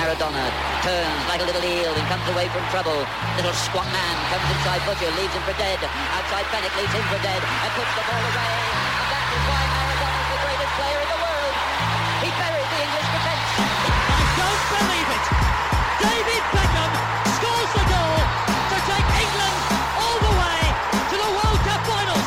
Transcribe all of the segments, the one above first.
Maradona turns like a little eel and comes away from trouble. Little squat man comes inside Butcher, leaves him for dead. Outside Bennett leaves him for dead and puts the ball away. And that is why Maradona's the greatest player in the world. He buried the English defence. I don't believe it. David Beckham scores the goal to take England all the way to the World Cup finals.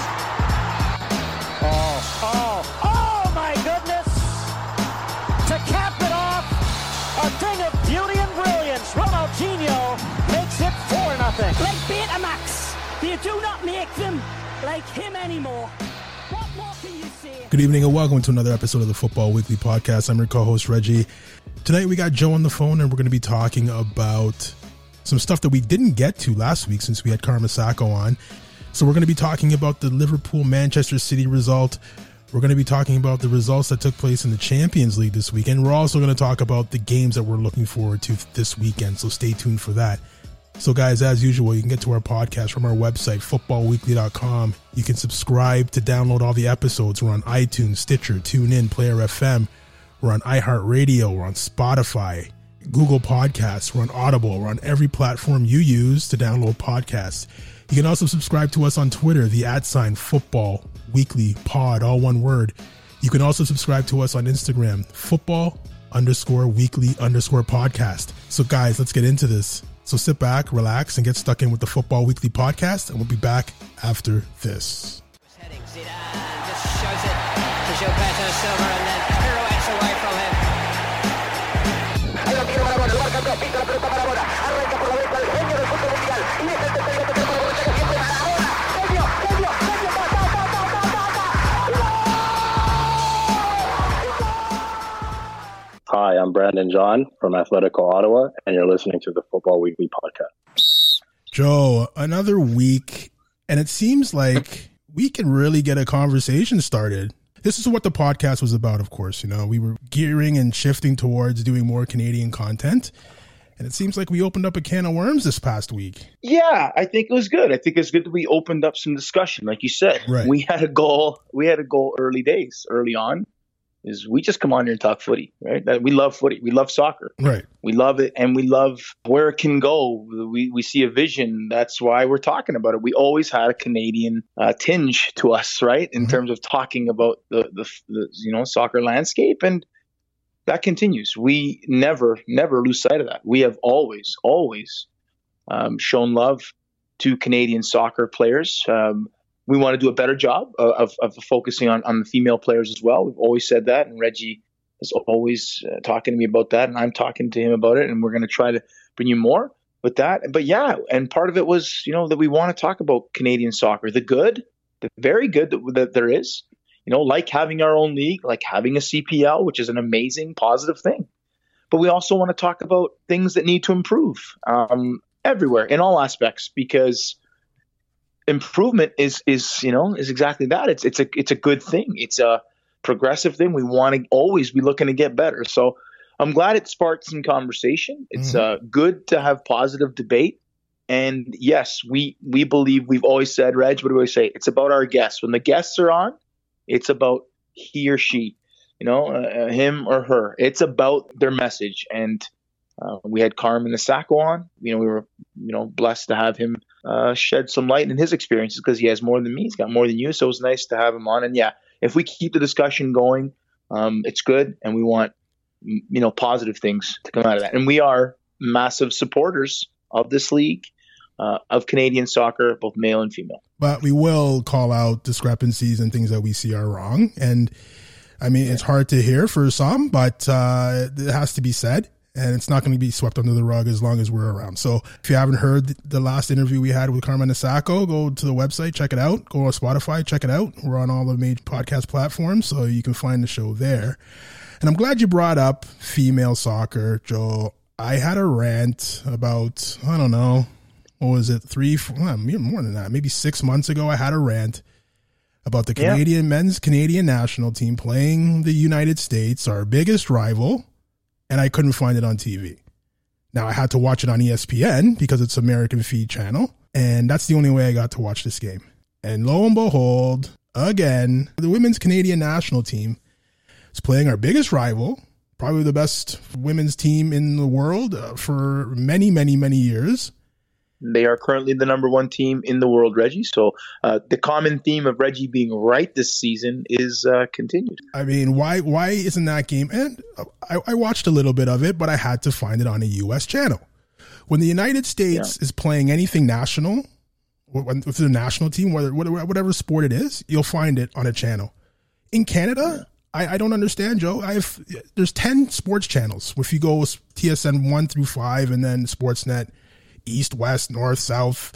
Oh my goodness! To cap it off, a thing of beauty and brilliance. Ronaldinho makes it 4-0. Like Betamax, you do not make them like him anymore. What more can you say? Good evening and welcome to another episode of the Football Weekly Podcast. I'm your co-host Reggie. Tonight we got Joe on the phone and we're going to be talking about some stuff that we didn't get to last week since we had Carmen Sacco on. So we're going to be talking about the Liverpool-Manchester City result. We're going to be talking about the results that took place in the Champions League this weekend. We're also going to talk about the games that we're looking forward to this weekend, so stay tuned for that. So guys, as usual, you can get to our podcast from our website, footballweekly.com. You can subscribe to download all the episodes. We're on iTunes, Stitcher, TuneIn, Player FM. We're on iHeartRadio. We're on Spotify, Google Podcasts. We're on Audible. We're on every platform you use to download podcasts. You can also subscribe to us on Twitter, the @ Football Weekly Pod, all one word. You can also subscribe to us on Instagram, football_weekly_podcast. So guys, let's get into this. So sit back, relax, and get stuck in with the Football Weekly Podcast, and we'll be back after this. Heading Zidane just shows it to Gilberto Silva and then pirouettes away from him. Hi, I'm Brandon John from Atletico Ottawa, and you're listening to the Football Weekly Podcast. Joe, another week, and it seems like we can really get a conversation started. This is what the podcast was about, of course. You know, we were gearing and shifting towards doing more Canadian content, and it seems like we opened up a can of worms this past week. Yeah, I think it was good. I think it's good that we opened up some discussion. Like you said, Right. We had a goal early on. Is we just come on here and talk footy, right? That we love footy. We love soccer. Right. We love it, and we love where it can go. We see a vision. That's why we're talking about it. We always had a Canadian tinge to us, right? In terms of talking about the soccer landscape, and that continues. We never lose sight of that. We have always shown love to Canadian soccer players. We want to do a better job of focusing on the female players as well. We've always said that, and Reggie is always talking to me about that, and I'm talking to him about it, and we're going to try to bring you more with that. But yeah, and part of it was, that we want to talk about Canadian soccer, the good, the very good that there is, like having our own league, like having a CPL, which is an amazing, positive thing. But we also want to talk about things that need to improve everywhere in all aspects, because improvement is exactly that. It's a good thing. It's a progressive thing. We want to always be looking to get better. So I'm glad it sparked some conversation. It's good to have positive debate. And yes, we believe, we've always said, Reg, what do we always say? It's about our guests. When the guests are on, it's about he or she, him or her. It's about their message. And we had Carmen Sacco on. We were blessed to have him shed some light in his experiences, because he has more than me. He's got more than you. So it was nice to have him on. And yeah, if we keep the discussion going, it's good. And we want, positive things to come out of that. And we are massive supporters of this league, of Canadian soccer, both male and female. But we will call out discrepancies and things that we see are wrong. And I mean, it's hard to hear for some, but it has to be said. And it's not going to be swept under the rug as long as we're around. So if you haven't heard the last interview we had with Carmen Sacco, go to the website, check it out. Go on Spotify, check it out. We're on all the major podcast platforms, so you can find the show there. And I'm glad you brought up female soccer, Joe. I had a rant about, I don't know, what was it, more than that, maybe 6 months ago. I had a rant about the men's Canadian national team playing the United States, our biggest rival, and I couldn't find it on TV. Now, I had to watch it on ESPN because it's American feed channel, and that's the only way I got to watch this game. And lo and behold, again, the women's Canadian national team is playing our biggest rival, probably the best women's team in the world for many, many, many years. They are currently the number one team in the world, Reggie. So the common theme of Reggie being right this season is continued. I mean, why isn't that game? And I watched a little bit of it, but I had to find it on a U.S. channel. When the United States is playing anything national, with the national team, whatever sport it is, you'll find it on a channel. In Canada, I don't understand, Joe. There's 10 sports channels. If you go TSN 1 through 5 and then Sportsnet East, West, North, South,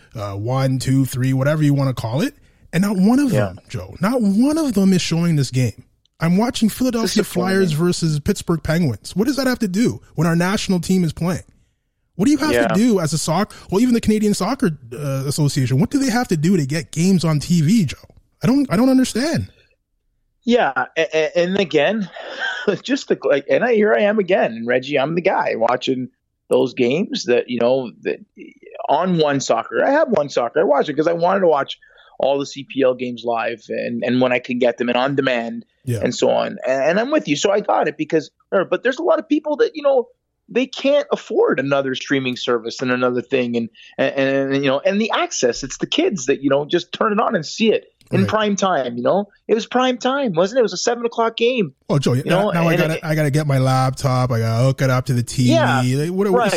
1, 2, 3, whatever you want to call it. And not one of them, Joe, not one of them is showing this game. I'm watching Philadelphia Flyers versus Pittsburgh Penguins. What does that have to do when our national team is playing? What do you have to do as a soccer, well, even the Canadian Soccer Association, what do they have to do to get games on TV, Joe? I don't understand. Yeah, and again, just here I am again, and Reggie, I'm the guy watching those games that, that on One Soccer. I have One Soccer. I watch it because I wanted to watch all the CPL games live and when I can get them and on demand and so on. And I'm with you. So I got it but there's a lot of people that, they can't afford another streaming service and another thing. And the access, it's the kids that, just turn it on and see it in prime time. It was prime time, wasn't it? It was a 7:00 game. Oh, Joe, now I gotta get my laptop. I gotta hook it up to the TV. Yeah, it's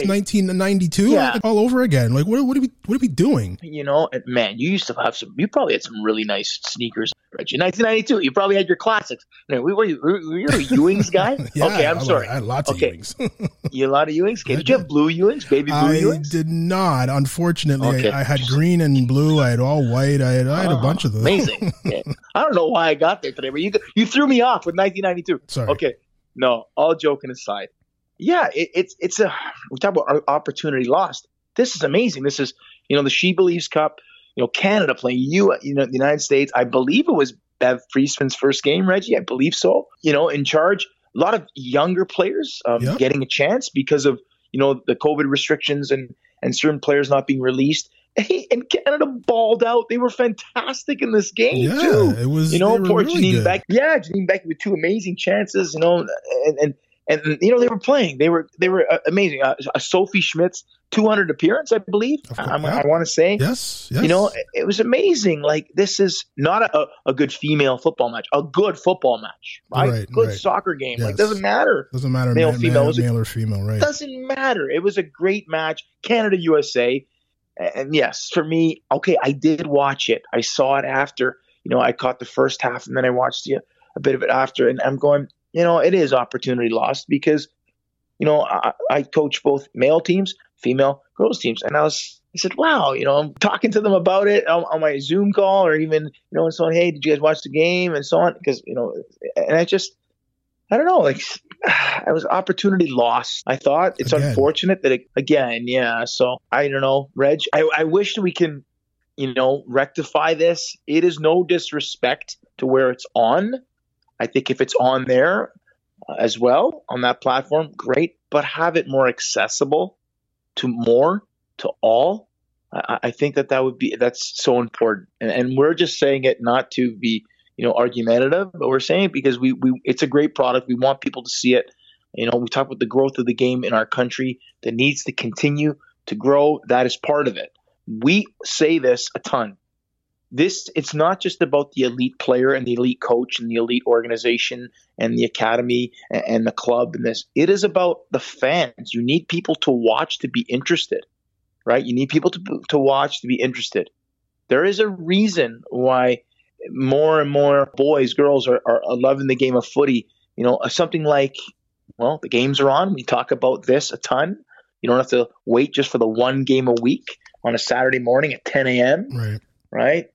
1992 all over again. Like, what are we doing? Man, you used to have you probably had some really nice sneakers, Reggie. 1992, you probably had your classics. Were you a Ewings guy? Yeah, okay, I'm sorry. I had lots of Ewings. You had a lot of Ewings? Okay. Did you have blue Ewings, baby blue Ewings? I did not, unfortunately. Okay. I had green and blue. I had all white. I had a bunch of them. Amazing. Okay. I don't know why I got there today, but you threw me off with 1992. Sorry. Okay. No, all joking aside. Yeah, we talk about opportunity lost. This is amazing. This is, the She Believes Cup, Canada playing the United States. I believe it was Bev Friesman's first game, Reggie. I believe so. In charge, a lot of younger players getting a chance because of, the COVID restrictions and certain players not being released. Hey, and Canada balled out. They were fantastic in this game too. It was, poor really Janine Beck. Yeah, Janine Beck with 2 amazing chances. And they were playing. They were amazing. Sophie Schmidt's 200 appearance, I believe. I want to say. Yes. It was amazing. Like, this is not a good female football match. A good football match, right? Good soccer game. Yes. Like, doesn't matter. Doesn't matter male or female, right? Doesn't matter. It was a great match. Canada USA. And yes, for me, okay, I did watch it. I saw it after. I caught the first half and then I watched a bit of it after. And I'm going, it is opportunity lost because, I coach both male teams, female girls teams. And I said, wow, I'm talking to them about it on my Zoom call or even, and so on. Hey, did you guys watch the game and so on? Because, and I don't know, like, it was opportunity lost. I thought it's unfortunate that So I don't know, Reg, I wish that we can, rectify this. It is no disrespect to where it's on. I think if it's on there as well on that platform, great, but have it more accessible to all. I think that's so important. And we're just saying it not to be, argumentative, but we're saying it because we it's a great product. We want people to see it. We talk about the growth of the game in our country that needs to continue to grow. That is part of it. We say this a ton. It's not just about the elite player and the elite coach and the elite organization and the academy and the club and this. It is about the fans. You need people to watch to be interested, right? You need people to watch to be interested. There is a reason why more and more boys, girls are loving the game of footy. Something like, the games are on. We talk about this a ton. You don't have to wait just for the one game a week on a Saturday morning at 10 a.m. Right?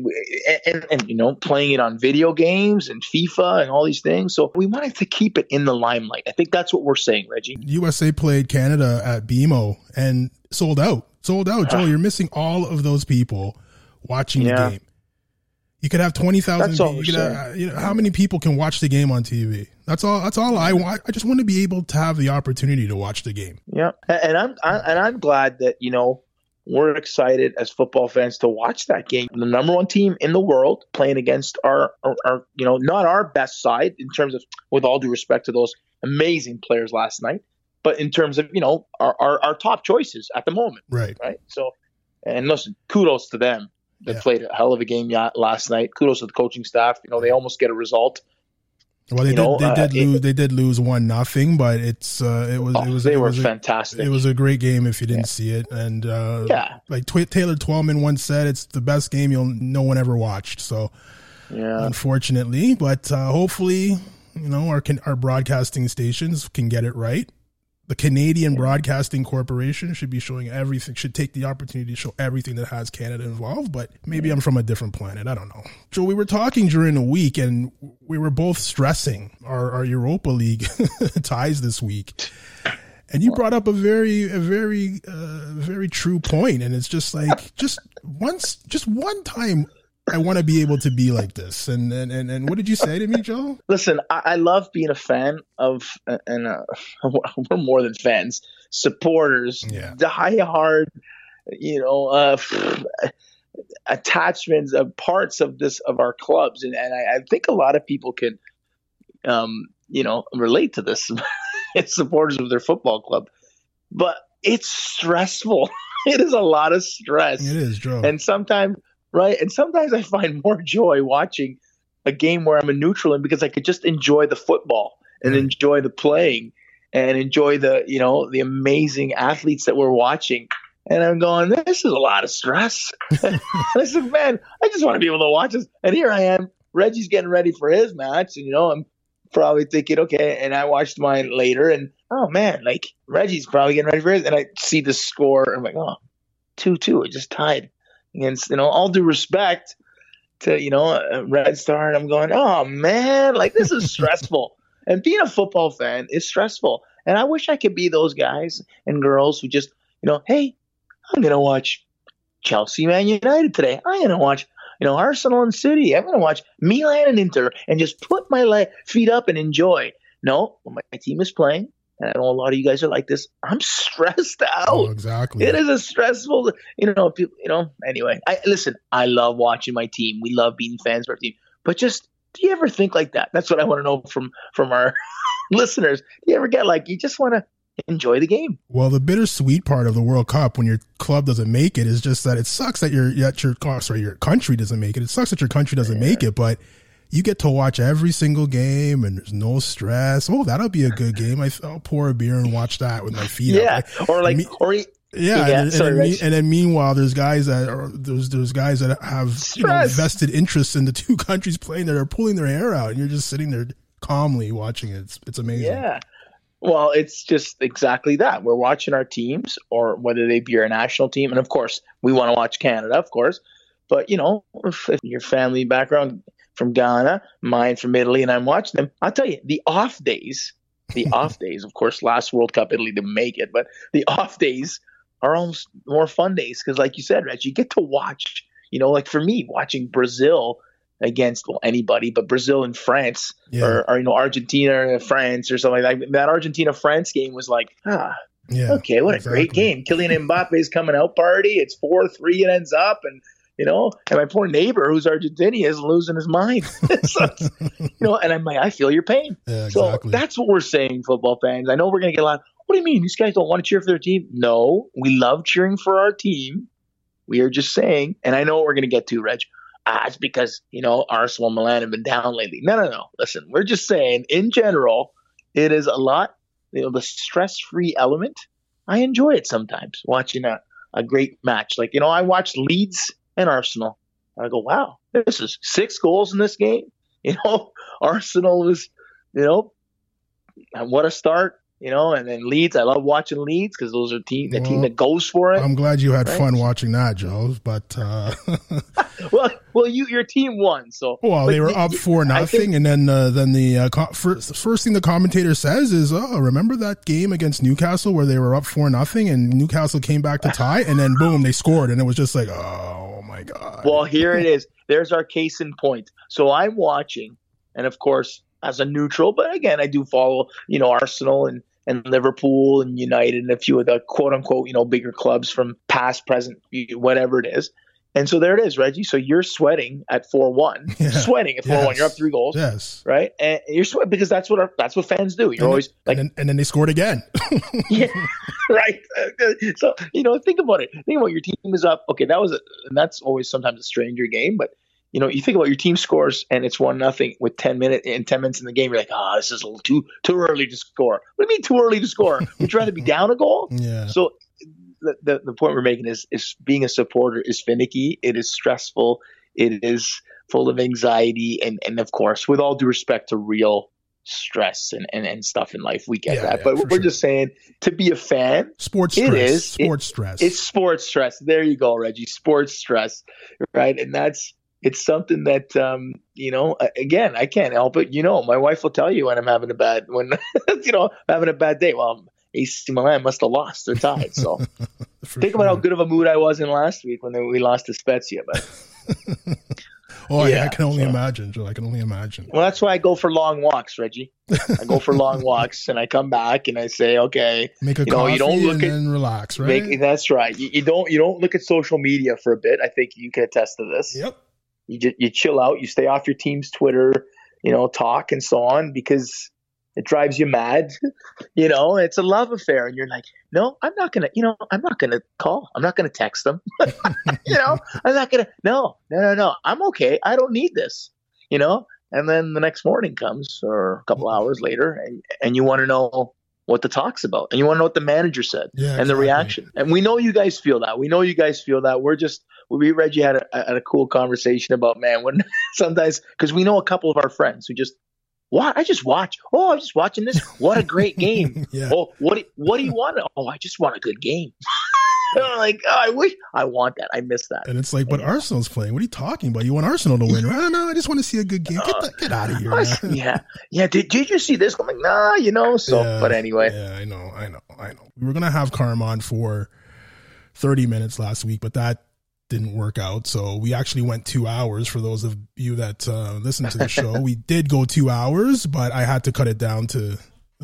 And playing it on video games and FIFA and all these things. So we wanted to keep it in the limelight. I think that's what we're saying, Reggie. USA played Canada at BMO and sold out. Joel, you're missing all of those people watching the game. You could have 20,000. How many people can watch the game on TV? That's all I want. I just want to be able to have the opportunity to watch the game. Yeah, and I'm glad that we're excited as football fans to watch that game. The number one team in the world playing against our not our best side in terms of, with all due respect to those amazing players last night. But in terms of, our top choices at the moment. Right. So, and listen, kudos to them. They played a hell of a game last night. Kudos to the coaching staff. They almost get a result. Well, they did lose 1-0, but they were fantastic. It was a great game if you didn't see it, and like Taylor Twellman once said, it's the best game no one ever watched. So, unfortunately, but hopefully, our broadcasting stations can get it right. The Canadian Broadcasting Corporation should be showing everything, should take the opportunity to show everything that has Canada involved, but maybe I'm from a different planet. I don't know. Joe, we were talking during the week and we were both stressing our Europa League ties this week. And you brought up a very true point. And it's just like, just one time I want to be able to be like this. And what did you say to me, Joe? Listen, I love being a fan of, and we're more than fans, supporters, diehard, attachments of parts of our clubs. And I think a lot of people can, relate to this. It's supporters of their football club, but it's stressful. It is a lot of stress. It is, Joe. And sometimes I find more joy watching a game where I'm a neutral in, because I could just enjoy the football and enjoy the playing and enjoy the amazing athletes that we're watching. And I'm going, this is a lot of stress. I said, man, I just want to be able to watch this. And here I am. Reggie's getting ready for his match. And, I'm probably thinking, okay. And I watched mine later. And, oh, man, like Reggie's probably getting ready for his. And I see the score. And I'm like, oh, 2-2. It just tied. Against, all due respect to, Red Star. And I'm going, oh, man, like this is stressful. And being a football fan is stressful. And I wish I could be those guys and girls who just, hey, I'm going to watch Chelsea Man United today. I'm going to watch, Arsenal and City. I'm going to watch Milan and Inter and just put my feet up and enjoy. No, when my team is playing, and I know a lot of you guys are like this, I'm stressed out. Oh, exactly. It is a stressful, anyway. I love watching my team. We love being fans of our team. But just, do you ever think like that? That's what I want to know from our listeners. Do you ever get you just want to enjoy the game? Well, the bittersweet part of the World Cup when your club doesn't make it is just that it sucks that your country doesn't make it. It sucks that your country doesn't make it, but you get to watch every single game and there's no stress. Oh, that'll be a good game. I'll pour a beer and watch that with my feet up. And then meanwhile, there's guys that have vested interests in the two countries playing that are pulling their hair out, and you're just sitting there calmly watching it. It's amazing. Yeah. Well, it's just exactly that. We're watching our teams, or whether they be our national team, and of course, we want to watch Canada, of course. But if your family background from Ghana, mine from Italy, and I'm watching them, I'll tell you, the off days, of course, last World Cup, Italy didn't make it, but the off days are almost more fun days. Because like you said, Reg, you get to watch, like for me, watching Brazil against anybody, but Brazil and France or Argentina and France or something like that. That Argentina-France game was like, okay, what a great game. Kylian Mbappe is coming out party. It's 4-3 it ends up, and and my poor neighbor who's Argentinian is losing his mind. And I'm like, I feel your pain. Yeah, exactly. So that's what we're saying, football fans. I know we're going to get a lot. What do you mean? These guys don't want to cheer for their team? No, we love cheering for our team. We are just saying, and I know what we're going to get to, Reg. It's because, Arsenal and Milan have been down lately. No. Listen, we're just saying, in general, it is a lot, the stress-free element. I enjoy it sometimes, watching a great match. I watched Leeds and Arsenal. I go, wow, this is 6 goals in this game. Arsenal was, what a start. And then Leeds, I love watching Leeds because those are the team that goes for it. I'm glad you had fun watching that, Joe. But well, your team won, so they were up 4-0, and then the first thing the commentator says is, "Oh, remember that game against Newcastle where they were up 4-0 and Newcastle came back to tie, and then boom, they scored, and it was just like, oh my god." Well, here it is. There's our case in point. So I'm watching, and of course, as a neutral, but again, I do follow, Arsenal and Liverpool and United and a few of the quote unquote, bigger clubs from past, present, whatever it is. And so there it is, Reggie. So you're sweating at 4-1. Yeah. Sweating at 4-1. Yes. You're up 3 goals. Yes. Right? And you're sweating because that's what fans do. You're always like, and then they scored again. yeah, right. So, think about it. Think about your team is up. Okay, and that's always sometimes a stranger game, but you think about your team scores and it's 1-0 with 10 minutes in the game. You're like, this is a little too early to score. What do you mean too early to score? Would you rather be down a goal? Yeah. So the point we're making is being a supporter is finicky. It is stressful. It is full of anxiety. And of course, with all due respect to real stress and stuff in life, we get that. But we're just saying, to be a fan, sports stress. Stress. It's sports stress. There you go, Reggie. Sports stress, right? And it's something that, again, I can't help it. My wife will tell you when I'm having a bad day. Well, AC Milan must have lost. They're tied. So think about how good of a mood I was in last week when we lost to Spezia. But I can only imagine, Joe. I can only imagine. Well, that's why I go for long walks, Reggie. I go for long walks, and I come back and I say, okay, make a coffee, you don't look and relax, right? That's right. You don't look at social media for a bit. I think you can attest to this. Yep. You chill out. You stay off your team's Twitter, talk and so on, because it drives you mad. It's a love affair, and you're like, no, I'm not gonna call. I'm not gonna text them. I'm not gonna. No. I'm okay. I don't need this. And then the next morning comes, or a couple hours later, and you want to know what the talk's about, and you want to know what the manager said, and the reaction. And we know you guys feel that. Reggie had a cool conversation about, man, when sometimes, because we know a couple of our friends who just, what? I just watch. Oh, I'm just watching this. What a great game. Yeah. Oh, what do you want? Oh, I just want a good game. I'm like, I wish I want that. I miss that. And it's like, but Arsenal's playing. What are you talking about? You want Arsenal to win? I don't know. I just want to see a good game. Get out of here. Man. Yeah. Did you see this? I'm like, nah, So, but anyway. Yeah, I know. We were gonna have Carm on for 30 minutes last week, but that didn't work out. So we actually went 2 hours. For those of you that listen to the show, we did go 2 hours, but I had to cut it down to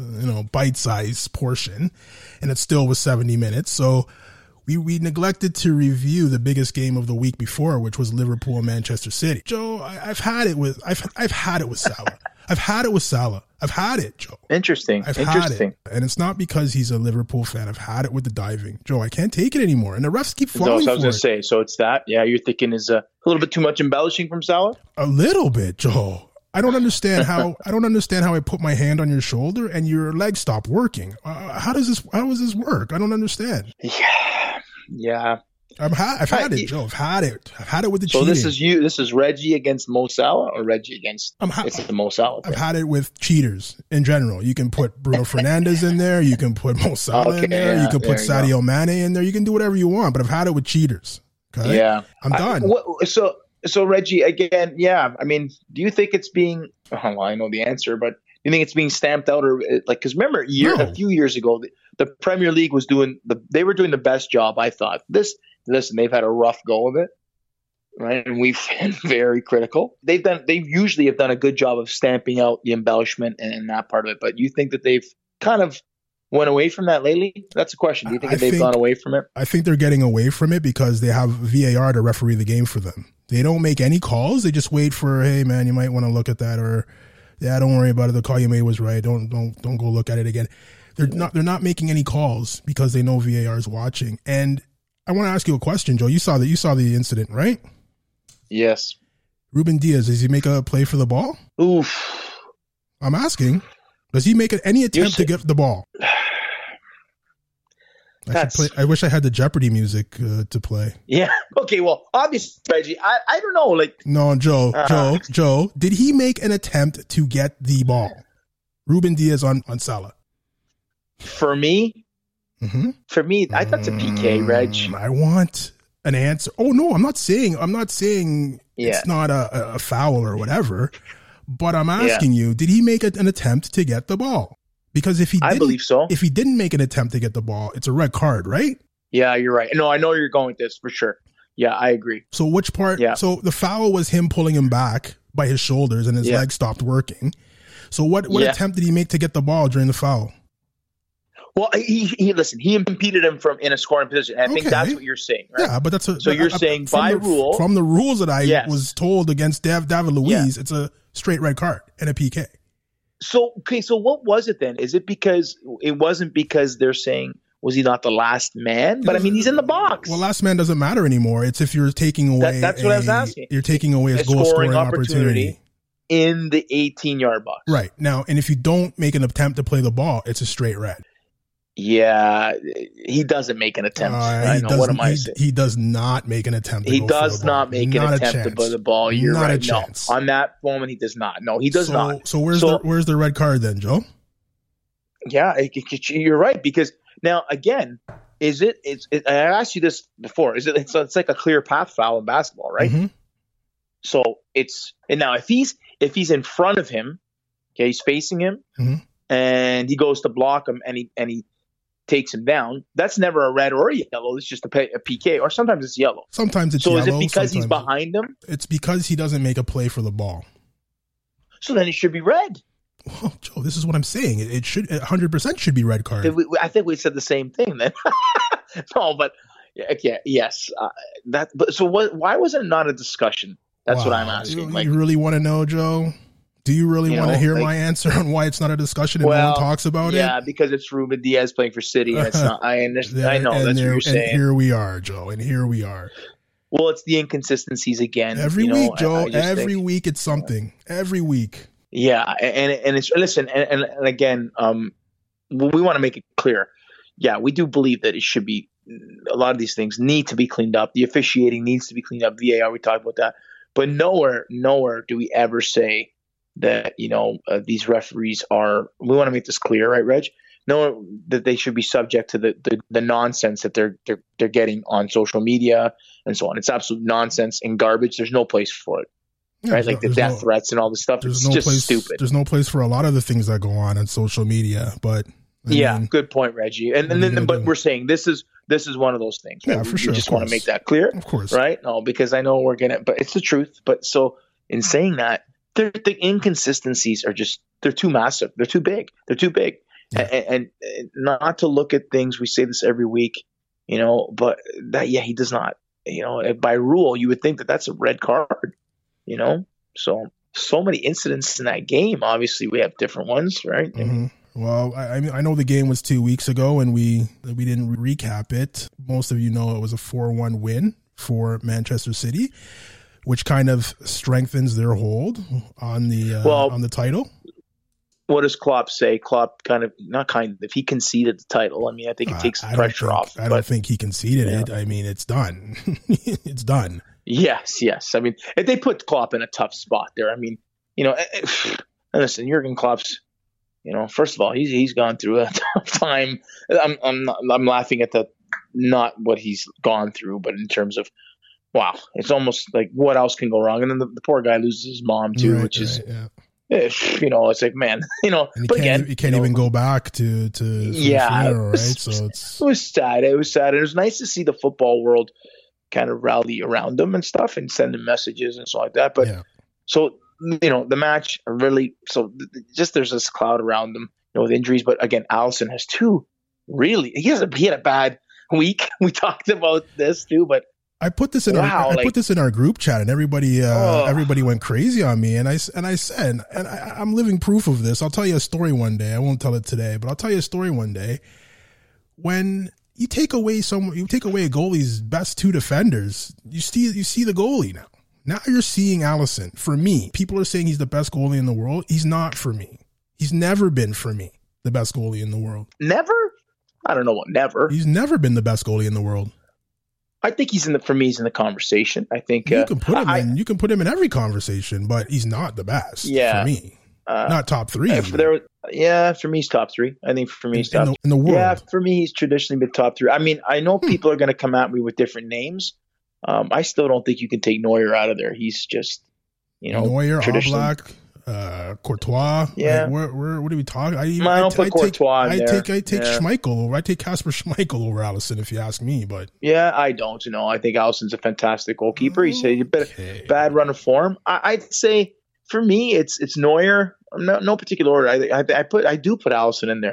bite-sized portion, and it still was 70 minutes. So we neglected to review the biggest game of the week before, which was Liverpool and Manchester City. Joe, I've had it with Salah. I've had it with Salah. I've had it, Joe. Interesting. Had it. And it's not because he's a Liverpool fan. I've had it with the diving. Joe, I can't take it anymore. And the refs keep falling for it. I was going to say, so it's that. Yeah, you're thinking is a little bit too much embellishing from Salah? A little bit, Joe. I don't understand how I put my hand on your shoulder and your leg stopped working. How does this work? I don't understand. Yeah. I've had it, Joe. I've had it with the cheating. So this is Reggie against Mo Salah, or Reggie against it's the Mo Salah thing? I've had it with cheaters in general. You can put Bruno Fernandes in there. You can put Mo Salah in there. You can put Sadio Mane in there. You can do whatever you want, but I've had it with cheaters. Okay? Yeah. I'm done. So Reggie, again, yeah. I mean, do you think it's being, well, I know the answer, but do you think it's being stamped out, or because remember a few years ago, the Premier League was doing they were doing the best job, I thought. Listen, they've had a rough go of it, right? And we've been very critical. They usually have done a good job of stamping out the embellishment and that part of it. But you think that they've kind of went away from that lately? That's a question. Do you think they've gone away from it? I think they're getting away from it because they have VAR to referee the game for them. They don't make any calls. They just wait for, hey man, you might want to look at that, or yeah, don't worry about it. The call you made was right. Don't go look at it again. They're not making any calls because they know VAR is watching. And I want to ask you a question, Joe. You saw the incident, right? Yes. Ruben Diaz, does he make a play for the ball? Oof. I'm asking. Does he make any attempt to get the ball? I wish I had the Jeopardy music to play. Yeah. Okay. Well, obviously, Reggie, I don't know. No, Joe, did he make an attempt to get the ball? Ruben Diaz on Salah. For me, I thought it's a PK, Reg. I want an answer. Oh no, I'm not saying it's not a foul or whatever, but I'm asking you, did he make an attempt to get the ball? Because if he didn't, I believe so. If he didn't make an attempt to get the ball, it's a red card, right? Yeah, you're right. No, I know you're going with this for sure. Yeah, I agree. So which part? Yeah. So the foul was him pulling him back by his shoulders and his leg stopped working. So what attempt did he make to get the ball during the foul? Well, he listen. He impeded him from in a scoring position. And I think that's what you're saying, right? Yeah, but that's so you're saying rule from the rules that I was told against David Luiz, it's a straight red card and a PK. So what was it then? Is it because it wasn't because they're saying was he not the last man? But I mean, he's in the box. Well, last man doesn't matter anymore. It's if you're taking away. That's what I was asking. You're taking away his goal scoring opportunity in the 18-yard box. Right now, and if you don't make an attempt to play the ball, it's a straight red. Yeah, he doesn't make an attempt. I know. What am I saying? He does not make an attempt. He does not make an attempt to play the ball. You're right. No, on that moment, he does not. No, he does not. So where's the red card then, Joe? Yeah, you're right. Because now again, I asked you this before. It's like a clear path foul in basketball, right? Mm-hmm. So now if he's in front of him, okay, he's facing him, mm-hmm. and he goes to block him, and he takes him down. That's never a red or a yellow. It's just a PK, or sometimes it's yellow. Sometimes it's yellow. So is it because he's behind him? It's because he doesn't make a play for the ball. So then it should be red. Well, Joe, this is what I'm saying. It should 100% should be red card. I think we said the same thing then. No, but yes. So why was it not a discussion? That's what I'm asking. You really want to know, Joe? Do you really want to hear my answer on why it's not a discussion and no one talks about it? Yeah, because it's Ruben Diaz playing for City, and it's not. I understand. I know that's what you're saying. And here we are, Joe. And here we are. Well, it's the inconsistencies again. Every week, Joe. Every week, it's something. Every week. Yeah, and it's listen, and again, we want to make it clear. Yeah, we do believe that it should be. A lot of these things need to be cleaned up. The officiating needs to be cleaned up. VAR, we talked about that, but nowhere do we ever say that these referees are. We want to make this clear, right, Reg? No, that they should be subject to the nonsense that they're getting on social media and so on. It's absolute nonsense and garbage. There's no place for it, right? Like the death threats and all this stuff. It's just stupid. There's no place for a lot of the things that go on social media, but I mean, good point, Reggie. And then, but we're saying this is one of those things. Right? Yeah, for sure. We just want to make that clear, of course, right? No, because I know we're but it's the truth. But so in saying that. The inconsistencies are they're too massive. They're too big. Yeah. And not to look at things, we say this every week, but he does not, by rule, you would think that that's a red card, so many incidents in that game. Obviously we have different ones, right? Mm-hmm. Well, I know the game was 2 weeks ago and we didn't recap it. Most of you know it was a 4-1 win for Manchester City, which kind of strengthens their hold on the title. What does Klopp say? Klopp he conceded the title. I mean, I think it takes the pressure off. I don't think he conceded it. I mean, it's done. It's done. Yes. I mean, if they put Klopp in a tough spot there. I mean, listen, Jurgen Klopp's, first of all, he's gone through a tough time. I'm laughing at not what he's gone through, but in terms of, wow, it's almost like what else can go wrong? And then the poor guy loses his mom too, it's like, man, and but again, you can't even go back to funeral, right? So it was sad. It was sad. It was nice to see the football world kind of rally around him and stuff and send him messages and stuff like that. But so the match really, just there's this cloud around him, with injuries. But again, Alisson has he had a bad week. We talked about this too, but. I put this in our group chat, and everybody went crazy on me. And I said, and I'm living proof of this. I'll tell you a story one day. I won't tell it today, but I'll tell you a story one day. When you take away a goalie's best two defenders, you see the goalie now. Now you're seeing Alisson. For me, people are saying he's the best goalie in the world. He's not for me. He's never been for me the best goalie in the world. Never? I don't know what never. He's never been the best goalie in the world. I think he's in the conversation. I think you can put him you can put him in every conversation, but he's not the best for me. Not top three. For me he's top three. I think for me he's top in the world. Yeah, for me he's traditionally been top three. I mean, I know people are going to come at me with different names. I still don't think you can take Neuer out of there. He's just, Neuer, Oblak, Courtois. Yeah. Like, what are we talking? I don't put Courtois in there. I take Schmeichel over. I take Kasper Schmeichel over Alisson, if you ask me. But yeah, I don't. I think Alisson's a fantastic goalkeeper. He's a bad run of form. I'd say for me, it's Neuer. No particular order. I do put Alisson in there.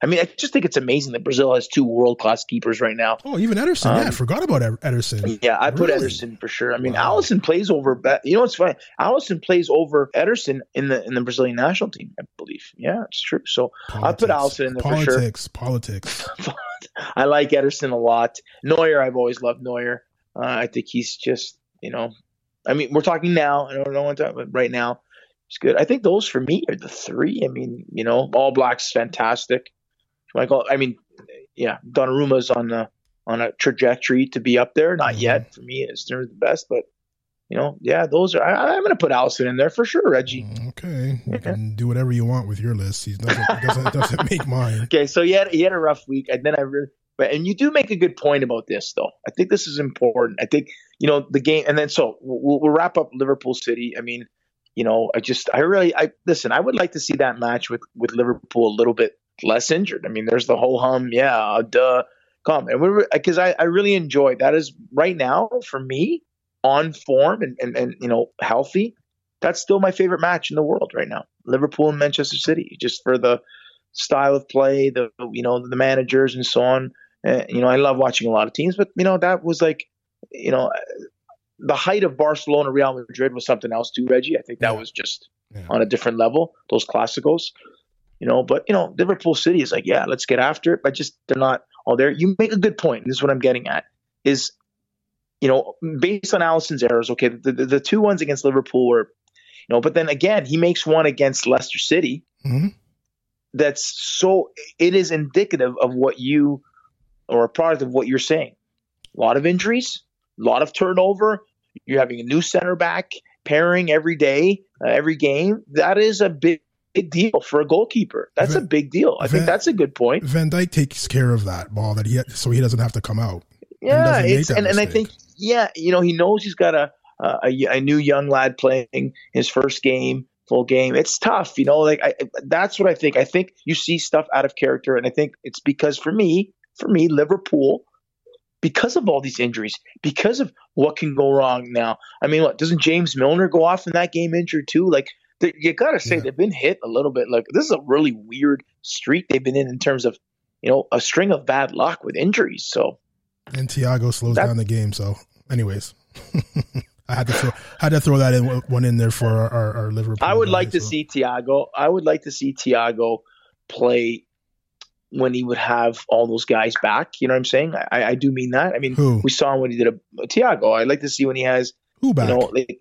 I mean, I just think it's amazing that Brazil has 2 world-class keepers right now. Oh, even Ederson. I forgot about Ederson. Yeah, I put Really? Ederson for sure. I mean, Alisson plays over. You know what's funny? Alisson plays over Ederson in the Brazilian national team, I believe. Yeah, it's true. So I put Alisson in there for sure. Politics. I like Ederson a lot. Neuer, I've always loved Neuer. I think he's just, I mean, we're talking now. I don't know what to, but right now, it's good. I think those for me are the 3. I mean, All Blacks fantastic. Michael, I mean, yeah, Donnarumma's on a trajectory to be up there. Not yet for me. It's the best, but yeah, those are. I'm going to put Alisson in there for sure, Reggie. Okay, you can do whatever you want with your list. He doesn't make mine. Okay, so he had a rough week, and then and you do make a good point about this, though. I think this is important. I think the game, and then so we'll wrap up Liverpool City. I mean, listen. I would like to see that match with Liverpool a little bit less injured. I mean, there's the whole hum, come, and because I really enjoyed that. Is right now for me on form and healthy. That's still my favorite match in the world right now. Liverpool and Manchester City, just for the style of play, the managers and so on. I love watching a lot of teams, but that was like, the height of Barcelona, Real Madrid was something else too, Reggie. I think that was just on a different level. Those Clásicos. But Liverpool City is like, yeah, let's get after it. But just they're not all there. You make a good point. This is what I'm getting at. Is based on Alisson's errors, okay, the 2 ones against Liverpool were, but then again he makes one against Leicester City. Mm-hmm. It is indicative of what or a product of what you're saying. A lot of injuries, a lot of turnover. You're having a new center back pairing every day, every game. That is a big deal for a goalkeeper. That's a big deal. I think that's a good point. Van Dijk takes care of that ball so he doesn't have to come out. Yeah, and I think he knows he's got a new young lad playing his first game, full game. It's tough, that's what I think. I think you see stuff out of character, and I think it's because for me, Liverpool, because of all these injuries, because of what can go wrong now. I mean, doesn't James Milner go off in that game injured too? Like, you got to say they've been hit a little bit. Like, this is a really weird streak they've been in terms of, a string of bad luck with injuries. So, and Thiago slows down the game. So, anyways, I had to throw that one in there for our Liverpool. I would like to see Thiago. I would like to see Thiago play when he would have all those guys back. You know what I'm saying? I do mean that. I mean, we saw him when he did Thiago. I'd like to see when he has who back.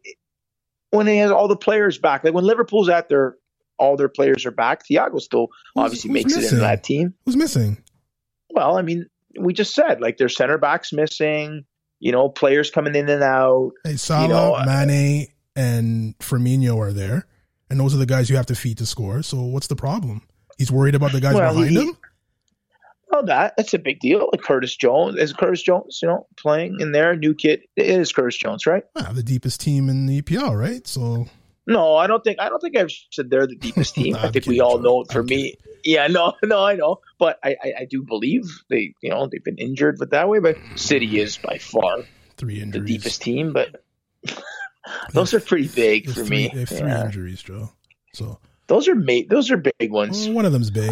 When he has all the players back, like when Liverpool's all their players are back, Thiago still obviously makes it into that team. Who's missing? Well, I mean, we just said like their center backs missing, players coming in and out. Hey, Salah, Mane, and Firmino are there, and those are the guys you have to feed to score. So what's the problem? He's worried about the guys behind him? Well, that's a big deal. Like Curtis Jones, playing in there, new kid. It is Curtis Jones, right? The deepest team in the EPL, right? So no, I don't think I've said they're the deepest team. I think we all know for me. Yeah, no, I know, but I do believe they've been injured, but that way. But City is by far 3 injuries. The deepest team, but those are pretty big for me. They have 3 injuries, Joe. So those are big ones. Well, one of them's big.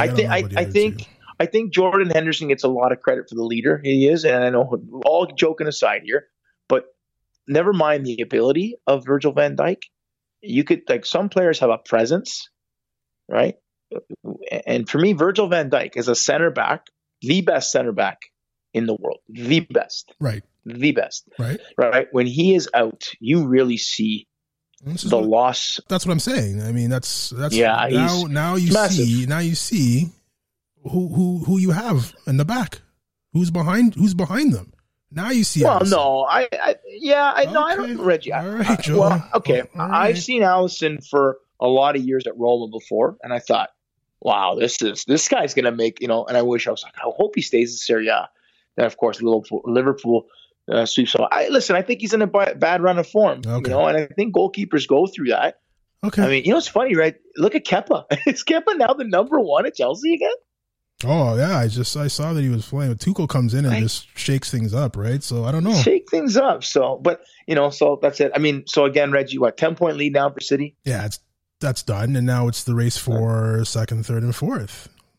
I think Jordan Henderson gets a lot of credit for the leader he is, and I know, all joking aside here, but never mind the ability of Virgil van Dijk. You could, some players have a presence, right? And for me, Virgil van Dijk is a center back, the best center back in the world, the best, right? The best, right? When he is out, you really see the loss. That's what I'm saying. I mean, that's yeah. Now you see who you have in the back, who's behind them. Now you see. Well, Alisson. no, I don't, Reggie. All right, Joe. Okay. All right. I've seen Alisson for a lot of years at Roma before, and I thought, wow, this guy's gonna make, and I hope he stays in Serie A. Then of course Liverpool sweeps. So I think he's in a bad run of form, and I think goalkeepers go through that. Okay. I mean, it's funny, right? Look at Kepa. Is Kepa now the number 1 at Chelsea again? Oh yeah, I saw that he was playing. Tuchel comes in and just shakes things up, right? So I don't know. Shake things up. So, but so that's it. I mean, so again, Reggie, 10-point lead now for City? Yeah, that's done, and now it's the race for second, third, and fourth.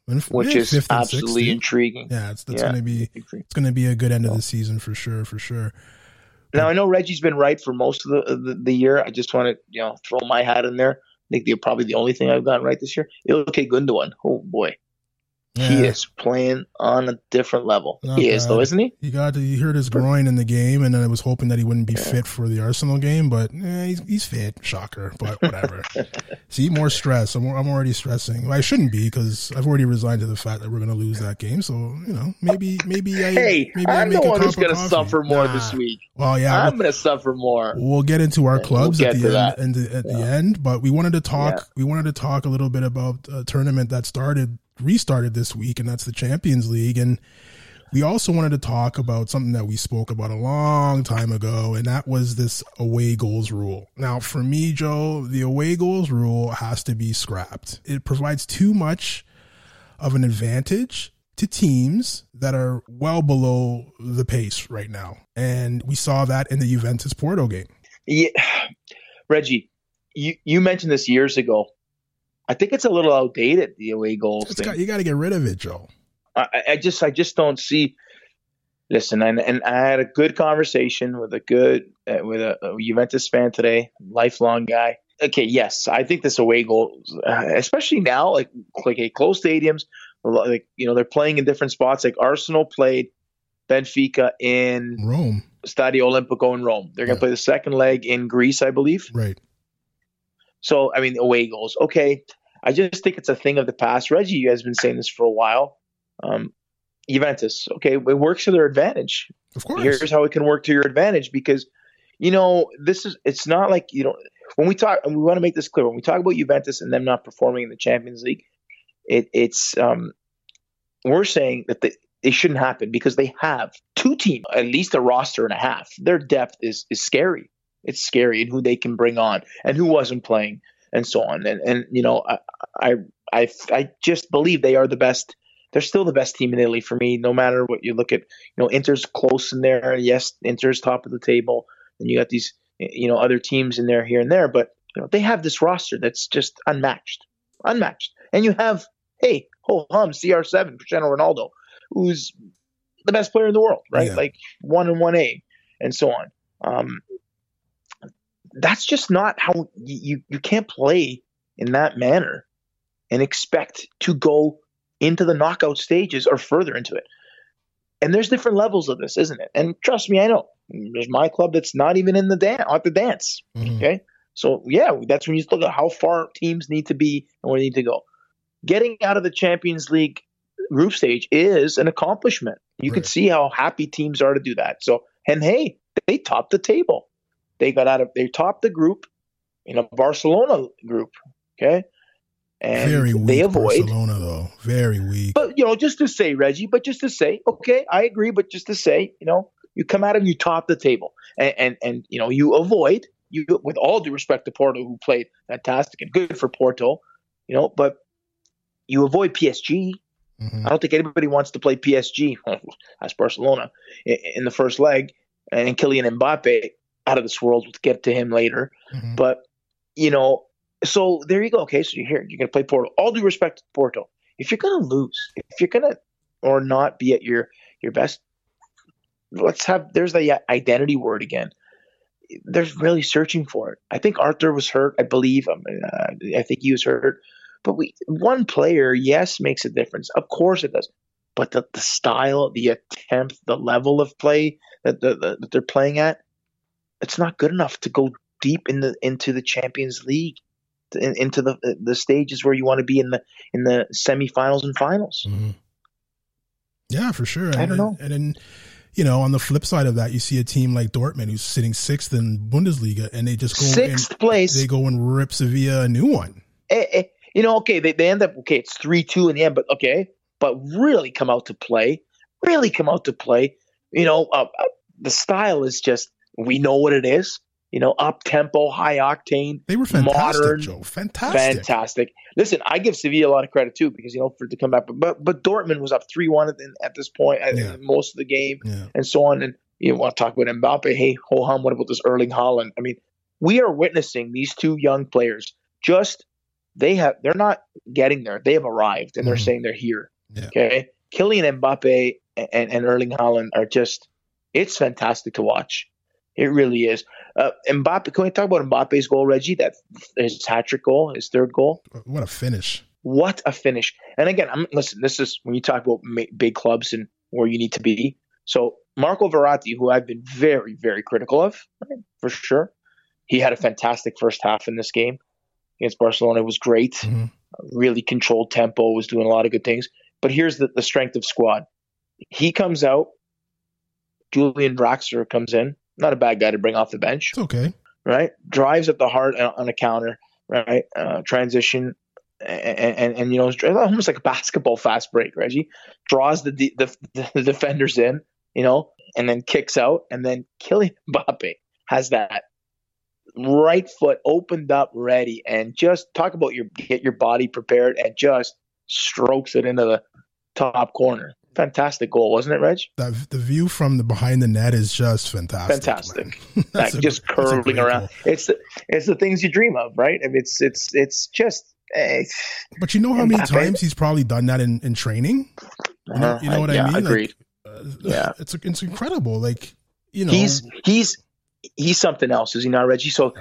which is fifth and absolutely sixth, intriguing. Yeah, it's going to be a good end of the season for sure. Now I know Reggie's been right for most of the year. I just want to throw my hat in there. I think they're probably the only thing I've gotten right this year. Ilkay Gundogan. Oh boy. Yeah. He is playing on a different level. He is, though, isn't he? He hurt his groin in the game, and I was hoping that he wouldn't be fit for the Arsenal game, but he's fit. Shocker, but whatever. See, more stress. I'm already stressing. Well, I shouldn't be because I've already resigned to the fact that we're going to lose that game. So maybe I'm the one who's going to suffer more this week. Well, yeah, I'm going to suffer more. We'll get into our clubs at the end, but we wanted to talk. We wanted to talk a little bit about a tournament that restarted this week, and that's the Champions League. And we also wanted to talk about something that we spoke about a long time ago, and that was this away goals rule. Now, for me, Joe, the away goals rule has to be scrapped. It provides too much of an advantage to teams that are well below the pace right now. And we saw that in the Juventus Porto game. Yeah. Reggie, you mentioned this years ago. I think it's a little outdated, the away goals thing. You got to get rid of it, Joe. I just don't see. Listen, and I had a good conversation with a Juventus fan today, lifelong guy. Okay, yes, I think this away goal, especially now, like close stadiums, like they're playing in different spots. Like Arsenal played Benfica in Rome, Stadio Olimpico in Rome. They're going to play the second leg in Greece, I believe. Right. So, away goals. Okay. I just think it's a thing of the past. Reggie, you guys have been saying this for a while. Juventus, okay, it works to their advantage. Of course. Here's how it can work to your advantage because, it's not like, when we talk, and we want to make this clear, when we talk about Juventus and them not performing in the Champions League, we're saying that they shouldn't happen because they have two teams, at least a roster and a half. Their depth is scary. It's scary, and who they can bring on and who wasn't playing and so on. And I just believe they are the best. They're still the best team in Italy for me, no matter what you look at. Inter's close in there. Yes, Inter's top of the table. And you got these, other teams in there here and there. But, they have this roster that's just unmatched. And you have, CR7, Cristiano Ronaldo, who's the best player in the world, right? Yeah. Like 1 and 1A and so on. That's just not how you can't play in that manner and expect to go into the knockout stages or further into it. And there's different levels of this, isn't it? And trust me, I know. There's my club that's not even in the dance. Mm-hmm. Okay. So yeah, that's when you look at how far teams need to be and where they need to go. Getting out of the Champions League group stage is an accomplishment. You can see how happy teams are to do that. So, and hey, they topped the table. They topped the group in a Barcelona group, okay? And very weak, they avoid Barcelona, though. Very weak. But, just to say, Reggie, okay, I agree, but just to say, you come out and you top the table. And you avoid, with all due respect to Porto, who played fantastic and good for Porto, but you avoid PSG. Mm-hmm. I don't think anybody wants to play PSG, as Barcelona, in the first leg, and Kylian Mbappe out of this world. We'll get to him later. Mm-hmm. But, so there you go. Okay, so you're going to play Porto. All due respect to Porto. If you're going to lose, if you're going to or not be at your best, there's the identity word again. They're really searching for it. I think Arthur was hurt, I believe. I think he was hurt. But one player, yes, makes a difference. Of course it does. But the style, the attempt, the level of play that they're playing at, it's not good enough to go deep into the Champions League, into the stages where you want to be in the semifinals and finals. Mm-hmm. Yeah, for sure. I don't know. And then, on the flip side of that, you see a team like Dortmund who's sitting 6th in Bundesliga, and they just go 6th place. They go and rip Sevilla a new one. Okay, they end up it's 3-2 in the end, but really come out to play. The style is just. We know what it is, up tempo, high octane. They were fantastic, modern, Joe. Fantastic. Listen, I give Sevilla a lot of credit too because for it to come back, but Dortmund was up 3-1 at this point, most of the game, and so on. And you want to talk about Mbappe? Hey, ho hum. What about this Erling Haaland? We are witnessing these two young players just they're not getting there. They have arrived, and they're saying they're here. Yeah. Okay, Kylian Mbappe and Erling Haaland are just, it's fantastic to watch. It really is. Mbappe, can we talk about Mbappe's goal, Reggie? That his hat-trick goal, his third goal. What a finish. What a finish. And again, listen, this is when you talk about big clubs and where you need to be. So Marco Verratti, who I've been very, very critical of, right, for sure. He had a fantastic first half in this game against Barcelona. It was great. Mm-hmm. Really controlled tempo, was doing a lot of good things. But here's the strength of squad. He comes out. Julian Draxler comes in. Not a bad guy to bring off the bench. It's okay. Right? Drives at the heart on a counter. Right? Transition. And it's almost like a basketball fast break, Reggie. Draws the defenders in, and then kicks out. And then Kylian Mbappe has that right foot opened up, ready, and just talk about get your body prepared and just strokes it into the top corner. Fantastic goal, wasn't it, Reg? The view from the behind the net is just fantastic. Fantastic. Like just curling around. Goal. It's the things you dream of, right? I mean, it's just. But you know how many times he's probably done that in training? You know what I mean? Agreed. Like, it's incredible. Like, he's something else, is he not, Reggie? So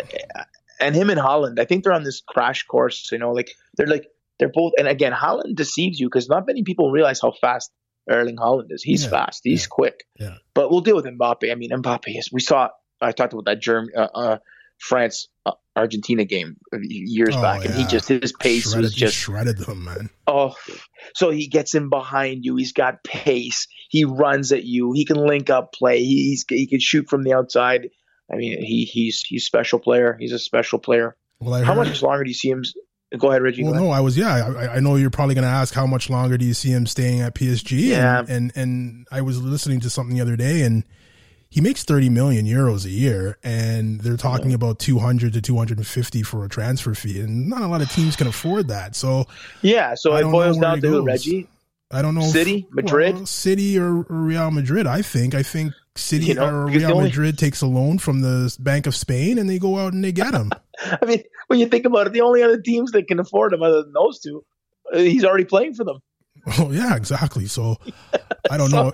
and him and Haaland, I think they're on this crash course. They're both. And again, Haaland deceives you because not many people realize how fast Erling Haaland is. He's fast. He's quick. Yeah. But we'll deal with Mbappe. I mean, Mbappe is. I talked about that France Argentina game years back, and his pace was just shredded them, man. Oh, so he gets in behind you. He's got pace. He runs at you. He can link up play. He can shoot from the outside. I mean, he's a special player. He's a special player. Well, how much longer do you see him? Go ahead, Reggie. Well, no, I know you're probably going to ask how much longer do you see him staying at PSG? Yeah. And I was listening to something the other day, and he makes 30 million euros a year, and they're talking about 200 to 250 for a transfer fee, and not a lot of teams can afford that. So so it boils down to Reggie. I don't know. City, Madrid, City or Real Madrid. I think City or Real Madrid takes a loan from the Bank of Spain, and they go out and they get him. I mean, when you think about it, the only other teams that can afford him other than those two, he's already playing for them. Oh yeah, exactly. So I don't know.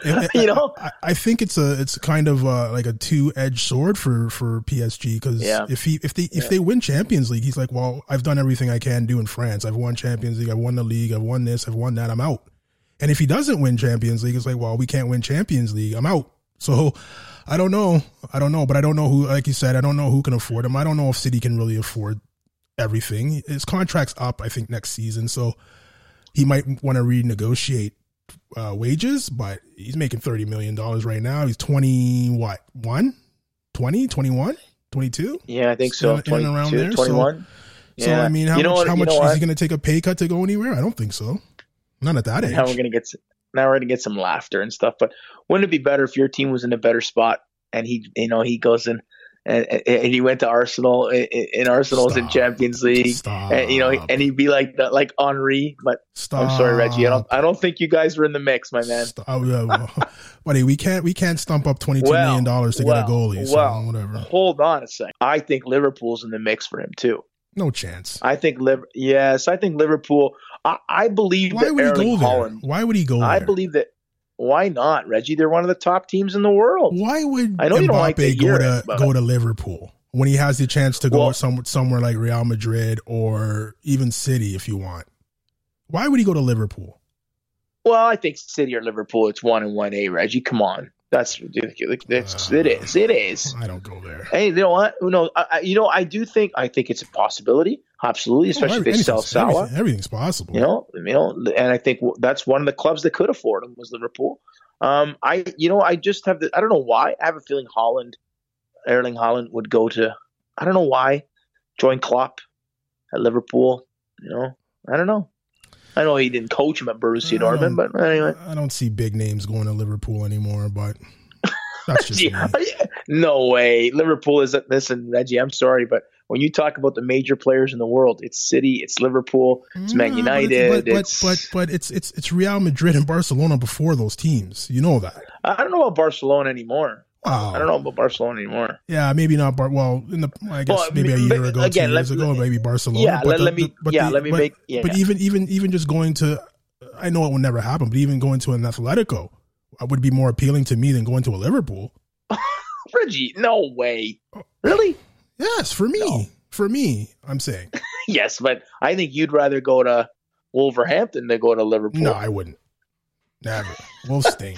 I think it's kind of like a two-edged sword for PSG, because if they win Champions League, he's like, well, I've done everything I can do in France. I've won Champions League. I've won the league. I've won this. I've won that. I'm out. And if he doesn't win Champions League, it's like, well, we can't win Champions League. I'm out. So I don't know, but I don't know who, like you said, I don't know who can afford him. I don't know if City can really afford everything. His contract's up, I think, next season. So he might want to renegotiate wages, but he's making $30 million right now. He's 21? 22? Yeah, I think so. 22, around there. 21. So I mean, how much is he going to take a pay cut to go anywhere? I don't think so. Not at that age. Now we're going to get some laughter and stuff. But wouldn't it be better if your team was in a better spot and he goes in and he went to Arsenal in Arsenal's in Champions League, and he'd be like Henry. But I'm sorry, Reggie, I don't think you guys were in the mix, my man. Buddy, we can't stump up $22 million to get a goalie. So whatever. Hold on a second. I think Liverpool's in the mix for him too. No chance. I think Liverpool. I believe that Erling Haaland. Why would he go there? I believe that. Why not, Reggie? They're one of the top teams in the world. Why would Mbappe go to Liverpool when he has the chance to go somewhere like Real Madrid or even City if you want? Why would he go to Liverpool? Well, I think City or Liverpool, it's 1 and 1A, Reggie. Come on. That's ridiculous. It is. I don't go there. Hey, you know what? No, I think it's a possibility. Absolutely, especially if they sell Salah. Everything's possible. And I think that's one of the clubs that could afford him was Liverpool. I just have I don't know why. I have a feeling Erling Haaland would go to, I don't know why, join Klopp at Liverpool. I don't know. I know he didn't coach him at Borussia Dortmund, but anyway. I don't see big names going to Liverpool anymore, but that's just me. No way. Liverpool is, listen, Reggie, I'm sorry, but when you talk about the major players in the world, it's City, it's Liverpool, it's Man United. But it's Real Madrid and Barcelona before those teams. You know that. I don't know about Barcelona anymore. Wow. I don't know about Barcelona anymore. Yeah, maybe not. I guess maybe a year ago, again, 2 years ago, maybe Barcelona. Yeah, but let me make. But even just going to, I know it will never happen, but even going to an Atletico would be more appealing to me than going to a Liverpool. Reggie, no way. Really? Yes, for me. No. For me, I'm saying. Yes, but I think you'd rather go to Wolverhampton than go to Liverpool. No, I wouldn't. Never. Wolves stink.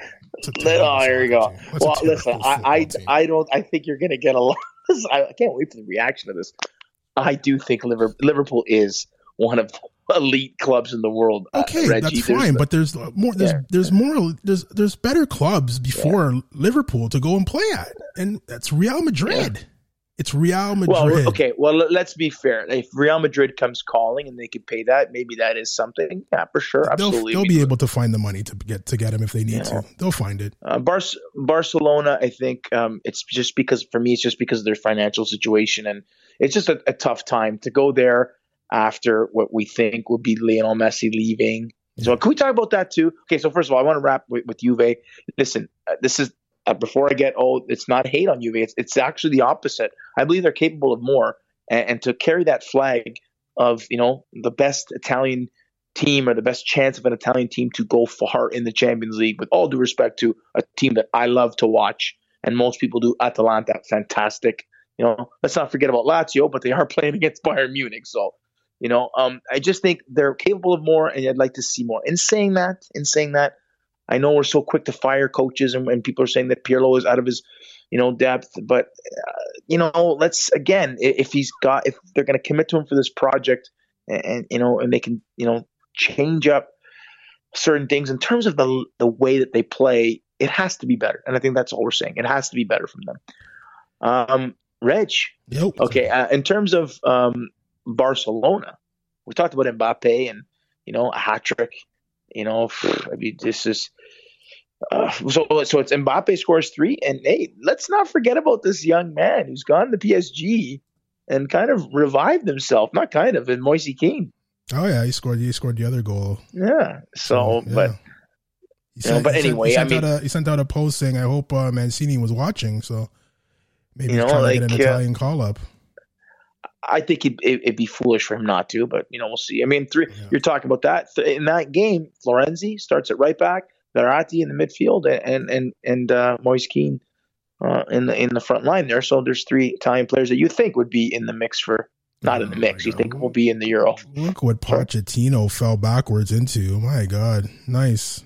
Here you go. Well, listen, I think you're going to get a lot. I can't wait for the reaction to this. I do think Liverpool is one of the elite clubs in the world. Okay, Reggie, that's fine, but there's more. There's better clubs before Liverpool to go and play at, and that's Real Madrid. Yeah. It's Real Madrid. Well, let's be fair. If Real Madrid comes calling and they could pay that, maybe that is something. Yeah, for sure. Absolutely. They'll be able to find the money to get him if they need to. They'll find it. Barcelona, I think it's just because of their financial situation, and it's just a tough time to go there after what we think will be Lionel Messi leaving. Yeah. So can we talk about that too? Okay, so first of all, I want to wrap with Juve. Listen, this is before I get it's not hate on Juve. It's actually the opposite. I believe they're capable of more, and to carry that flag of the best Italian team or the best chance of an Italian team to go far in the Champions League. With all due respect to a team that I love to watch, and most people do, Atalanta, fantastic. Let's not forget about Lazio, but they are playing against Bayern Munich. So, I just think they're capable of more, and I'd like to see more. In saying that, I know we're so quick to fire coaches, and people are saying that Pirlo is out of his, depth. But let's again, if they're going to commit to him for this project, and they can, change up certain things in terms of the way that they play, it has to be better. And I think that's all we're saying. It has to be better from them. Reg, yep. Okay. In terms of Barcelona, we talked about Mbappe and a hat trick. This is so it's Mbappe scores 3, and hey, let's not forget about this young man who's gone to PSG and kind of revived himself. Not kind of, in Moise Kean. Oh yeah, he scored the other goal. Yeah. So, yeah. He sent out a post saying, "I hope Mancini was watching." So maybe he's trying to get an Italian call up. I think it'd be foolish for him not to, but we'll see. I mean, you're talking about that in that game. Florenzi starts at right back, Verratti in the midfield, and Moise Kean in the front line there. So there's 3 Italian players that you think would be in the mix for. Not in the mix. You think will be in the Euro. Look what Pochettino fell backwards into. My God. Nice.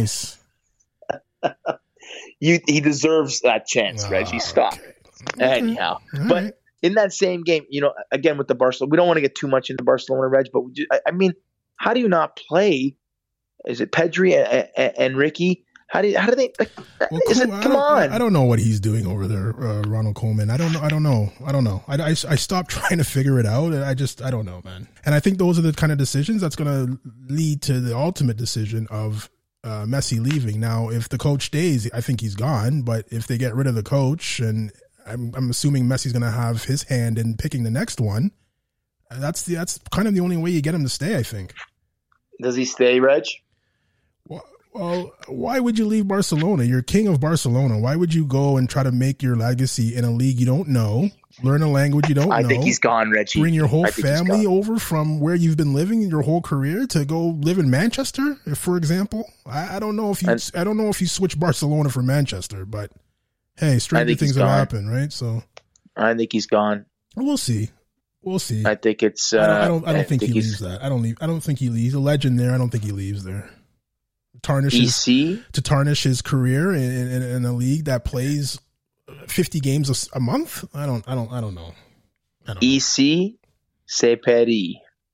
He deserves that chance, Reggie. Stop. Okay. Anyhow. All but right. In that same game, again with the Barcelona, we don't want to get too much into Barcelona, Reg, but how do you not play? Is it Pedri and Ricky? How do they? Come on! I don't know what he's doing over there, Ronald Koeman. I don't know. I stopped trying to figure it out. I don't know, man. And I think those are the kind of decisions that's going to lead to the ultimate decision of Messi leaving. Now, if the coach stays, I think he's gone. But if they get rid of the coach, and I'm assuming Messi's going to have his hand in picking the next one, that's kind of the only way you get him to stay, I think. Does he stay, Reg? Well, why would you leave Barcelona? You're king of Barcelona. Why would you go and try to make your legacy in a league you don't know, learn a language you don't know? I think he's gone, Reggie. Bring your whole family over from where you've been living your whole career to go live in Manchester, for example. I don't know if you switch Barcelona for Manchester, but hey, stranger things have happened, right? So I think he's gone. We'll see. I think it's. I don't think he leaves that. I don't think he leaves. A legend there. I don't think he leaves there. To tarnish his career in a league that plays 50 games a month. I don't know. EC, c'est Paris.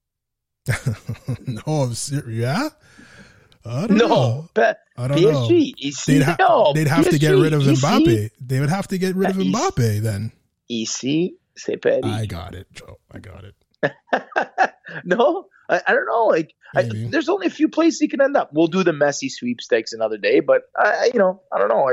No, yeah. I don't know. PSG. They'd have to get rid of Mbappe. They would have to get rid of Mbappe then. EC, c'est Paris. I got it, Joe. I got it. No, I don't know. There's only a few places he can end up. We'll do the Messi sweepstakes another day, but I don't know.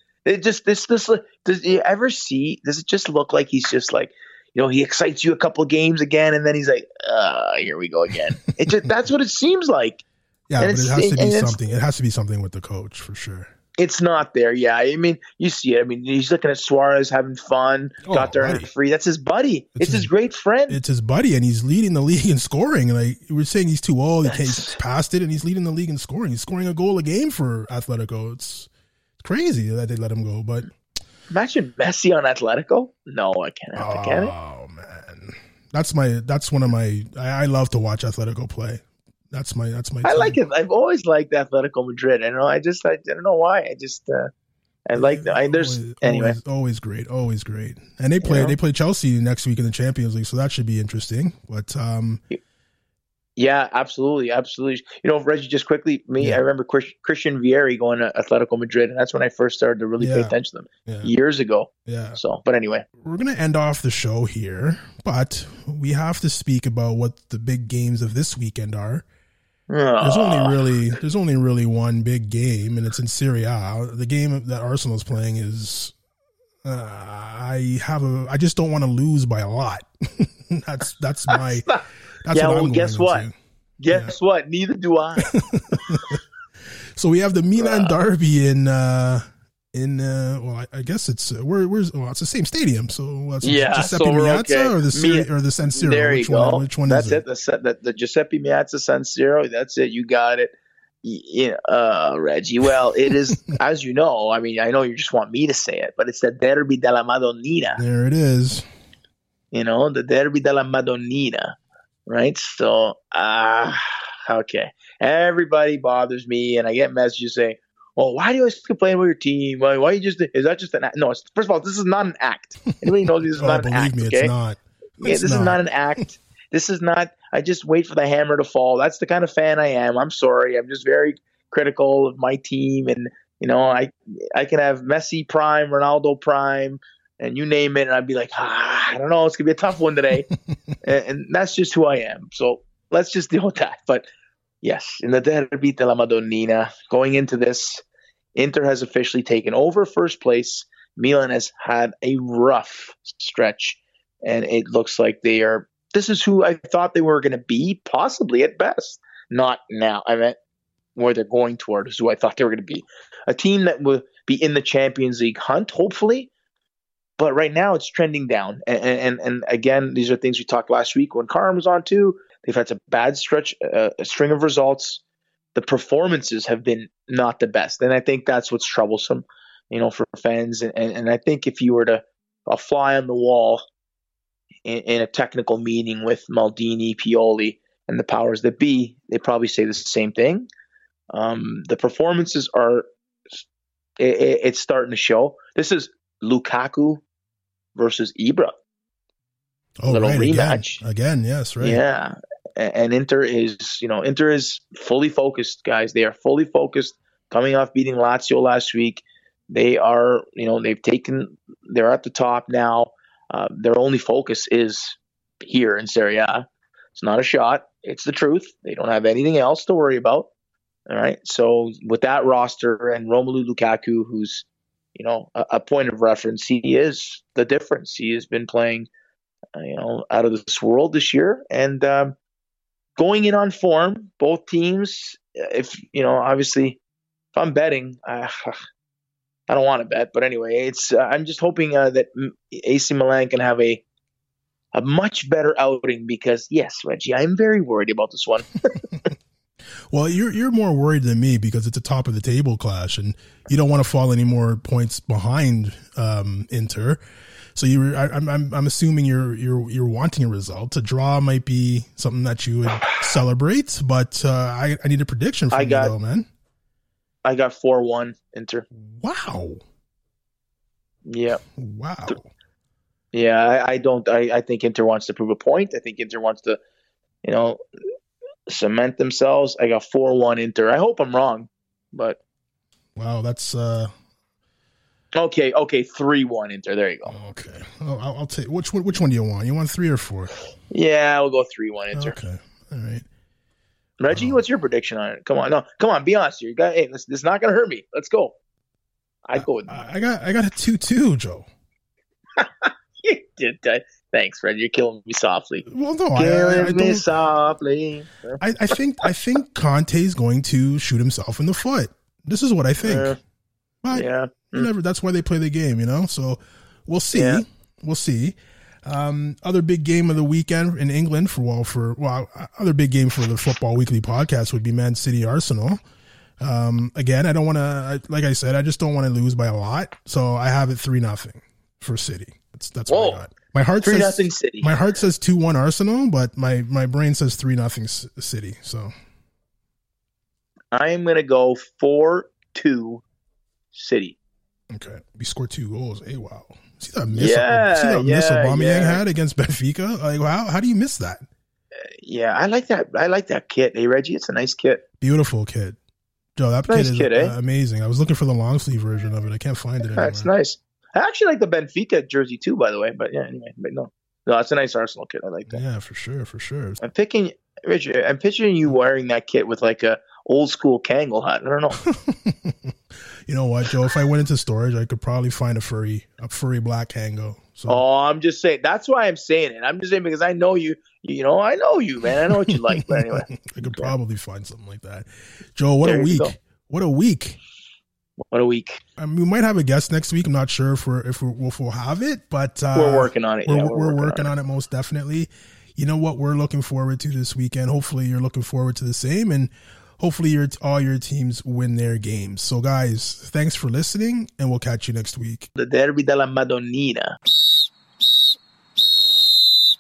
Does you ever see? Does it just look like he's just like, he excites you a couple of games again, and then he's like, here we go again. That's what it seems like. Yeah, but it has to be something. It has to be something with the coach for sure. It's not there. Yeah. I mean, you see it. I mean, he's looking at Suarez having fun, got there free. That's his buddy. It's his great friend. It's his buddy, and he's leading the league in scoring. Like, we're saying he's too old. He's past it, and he's leading the league in scoring. He's scoring a goal a game for Atletico. It's crazy that they let him go. But imagine Messi on Atletico. No, I can't have to, can it? Oh, man. That's one of my, I love to watch Atletico play. That's my team. I like it. I've always liked Atletico Madrid. I don't know why. I like them. Always great. And they play Chelsea next week in the Champions League, so that should be interesting. But yeah, absolutely. Reggie, just quickly, I remember Christian Vieri going to Atletico Madrid, and that's when I first started to really pay attention to them years ago. Yeah. So, but anyway, we're gonna end off the show here, but we have to speak about what the big games of this weekend are. There's only really one big game, and it's in Serie A. The game that Arsenal is playing is I just don't want to lose by a lot. that's my guess what? Guess what? Neither do I. So we have the Milan derby in I guess it's it's the same stadium. So it's Giuseppe Meazza or the San Siro. There you go. Which one that's is it? The Giuseppe Meazza San Siro. That's it. You got it. Reggie. Well, it is, as you know. I mean, I know you just want me to say it, but it's the Derby della Madonnina. There it is. The Derby della Madonnina, right? So, okay. Everybody bothers me, and I get messages saying, "Oh, why do you always complain about your team? Why you just? Is that just an act?" No. First of all, this is not an act. Anybody knows this is not an act. Believe me, okay? it's not. This is not an act. This is not. I just wait for the hammer to fall. That's the kind of fan I am. I'm sorry. I'm just very critical of my team, and I can have Messi prime, Ronaldo prime, and you name it, and I'd be like, I don't know, it's gonna be a tough one today, and that's just who I am. So let's just deal with that. But yes, in the Derby della Madonnina, going into this, Inter has officially taken over first place. Milan has had a rough stretch, and it looks like they are. This is who I thought they were going to be, possibly at best. Not now. I meant where they're going toward is who I thought they were going to be. A team that will be in the Champions League hunt, hopefully. But right now it's trending down. And again, these are things we talked last week when Karim was on too. They've had a bad stretch, a string of results. The performances have been not the best. And I think that's what's troublesome, for fans. And I think if you were to a fly on the wall in a technical meeting with Maldini, Pioli, and the powers that be, they probably say the same thing. The performances are it's starting to show. This is Lukaku versus Ibra. Little rematch. Again, yes, right. Yeah. And Inter is fully focused, guys. They are fully focused, coming off beating Lazio last week. They are, they're at the top now. Their only focus is here in Serie A. It's not a shot. It's the truth. They don't have anything else to worry about. All right. So with that roster and Romelu Lukaku, who's, a point of reference, he is the difference. He has been playing, out of this world this year. And going in on form, both teams, obviously, if I'm betting, I don't want to bet, but anyway, I'm just hoping that AC Milan can have a much better outing because, yes, Reggie, I'm very worried about this one. Well, you're more worried than me because it's a top of the table clash, and you don't want to fall any more points behind Inter. So I'm assuming you're wanting a result. A draw might be something that you would celebrate, but I need a prediction from you, though, man. I got 4-1 Inter. Wow. Yeah. Wow. Yeah, I think Inter wants to prove a point. I think Inter wants to, cement themselves. I got 4-1 Inter. I hope I'm wrong, but. Wow, that's. Okay, 3-1 Inter. There you go. Okay. I'll take which one do you want? You want 3 or 4? Yeah, we'll go 3-1 Inter. Okay. All right. Reggie, what's your prediction on it? Come on, be honest here. This is not going to hurt me. Let's go. I'd go with I got a 2-2, Joe. You did that. Thanks, Fred. You're killing me softly. Well, no, killing me softly. I think Conte is going to shoot himself in the foot. This is what I think. But that's why they play the game, So we'll see. Yeah. We'll see. Other big game of the weekend in England other big game for the Football Weekly podcast would be Man City Arsenal. Again, I don't want to, like I said, I just don't want to lose by a lot. So I have it 3-0 for City. That's what I got. My heart 3-0 City. My heart says 2-1 Arsenal, but my brain says 3-0 City. So I am going to go 4-2 City. Okay. We scored 2 goals. Hey, wow. See that miss Aubameyang had against Benfica? Like, how do you miss that? Yeah, I like that. I like that kit. Hey, Reggie, it's a nice kit. Beautiful kit. Joe, that nice kit is eh? Amazing. I was looking for the long sleeve version of it. I can't find it anymore. That's nice. I actually like the Benfica jersey too, by the way. But yeah, anyway. But no, it's a nice Arsenal kit. I like that. Yeah, for sure. I'm picturing you wearing that kit with like a old school Kangol hat. I don't know. You know what, Joe? If I went into storage, I could probably find a furry black Kangol. So. Oh, I'm just saying. That's why I'm saying it. I'm just saying because I know you. I know you, man. I know what you like. But anyway, I could probably find something like that. Joe, what a week! What a week! What a week! We might have a guest next week. I'm not sure if we'll have it, but we're working on it. We're working on it most definitely. You know what we're looking forward to this weekend? Hopefully, you're looking forward to the same, and hopefully, all your teams win their games. So, guys, thanks for listening, and we'll catch you next week. The Derby della Madonnina.